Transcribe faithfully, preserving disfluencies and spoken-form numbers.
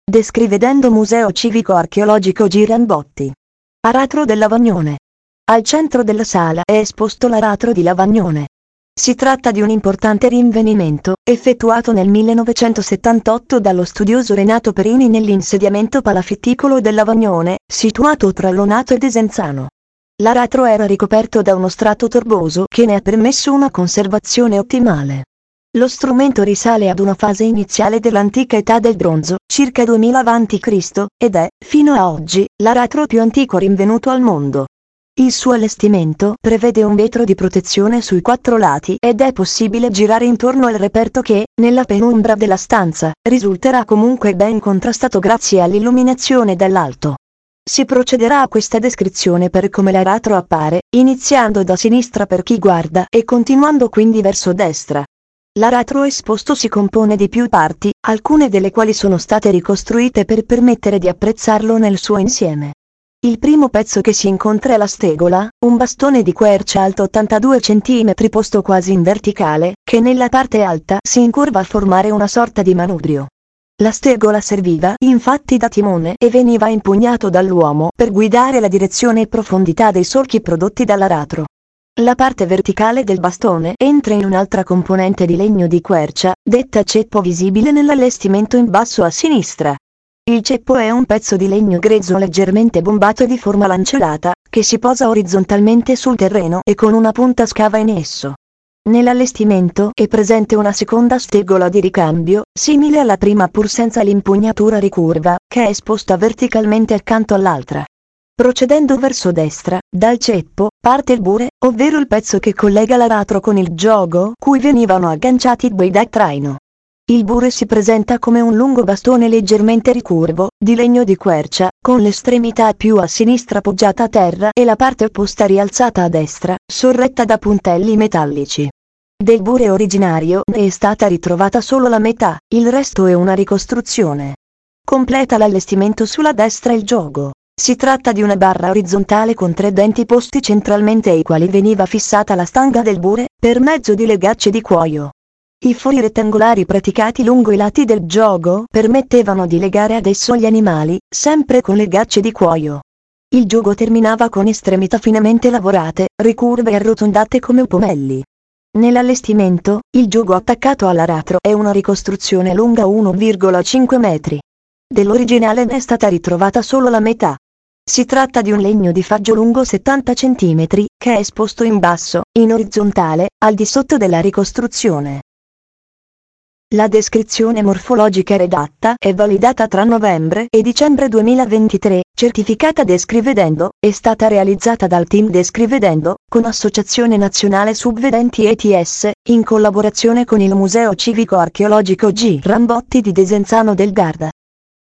Descrivedendo Museo Civico Archeologico G. Rambotti. Aratro del Lavagnone. Al centro della sala è esposto l'aratro di Lavagnone. Si tratta di un importante rinvenimento, effettuato nel millenovecentosettantotto dallo studioso Renato Perini nell'insediamento palafitticolo del Lavagnone, situato tra Lonato e Desenzano. L'aratro era ricoperto da uno strato torboso che ne ha permesso una conservazione ottimale. Lo strumento risale ad una fase iniziale dell'antica età del bronzo, circa duemila avanti Cristo, ed è, fino a oggi, l'aratro più antico rinvenuto al mondo. Il suo allestimento prevede un vetro di protezione sui quattro lati ed è possibile girare intorno al reperto che, nella penombra della stanza, risulterà comunque ben contrastato grazie all'illuminazione dall'alto. Si procederà a questa descrizione per come l'aratro appare, iniziando da sinistra per chi guarda e continuando quindi verso destra. L'aratro esposto si compone di più parti, alcune delle quali sono state ricostruite per permettere di apprezzarlo nel suo insieme. Il primo pezzo che si incontra è la stegola, un bastone di quercia alto ottantadue centimetri posto quasi in verticale, che nella parte alta si incurva a formare una sorta di manubrio. La stegola serviva infatti da timone e veniva impugnato dall'uomo per guidare la direzione e profondità dei solchi prodotti dall'aratro. La parte verticale del bastone entra in un'altra componente di legno di quercia, detta ceppo, visibile nell'allestimento in basso a sinistra. Il ceppo è un pezzo di legno grezzo leggermente bombato e di forma lanceolata, che si posa orizzontalmente sul terreno e con una punta scava in esso. Nell'allestimento è presente una seconda stegola di ricambio, simile alla prima pur senza l'impugnatura ricurva, che è esposta verticalmente accanto all'altra. Procedendo verso destra, dal ceppo, parte il bure, ovvero il pezzo che collega l'aratro con il giogo cui venivano agganciati i buoi da traino. Il bure si presenta come un lungo bastone leggermente ricurvo, di legno di quercia, con l'estremità più a sinistra poggiata a terra e la parte opposta rialzata a destra, sorretta da puntelli metallici. Del bure originario ne è stata ritrovata solo la metà, il resto è una ricostruzione. Completa l'allestimento sulla destra il giogo. Si tratta di una barra orizzontale con tre denti posti centralmente ai quali veniva fissata la stanga del bure, per mezzo di legacce di cuoio. I fori rettangolari praticati lungo i lati del giogo permettevano di legare ad esso gli animali, sempre con legacce di cuoio. Il giogo terminava con estremità finemente lavorate, ricurve e arrotondate come pomelli. Nell'allestimento, il giogo attaccato all'aratro è una ricostruzione lunga uno virgola cinque metri. Dell'originale ne è stata ritrovata solo la metà. Si tratta di un legno di faggio lungo settanta centimetri, che è esposto in basso, in orizzontale, al di sotto della ricostruzione. La descrizione morfologica redatta è validata tra novembre e dicembre duemilaventitré, certificata Descrivedendo, è stata realizzata dal team Descrivedendo, con Associazione Nazionale Subvedenti E T S, in collaborazione con il Museo Civico Archeologico G. Rambotti di Desenzano del Garda.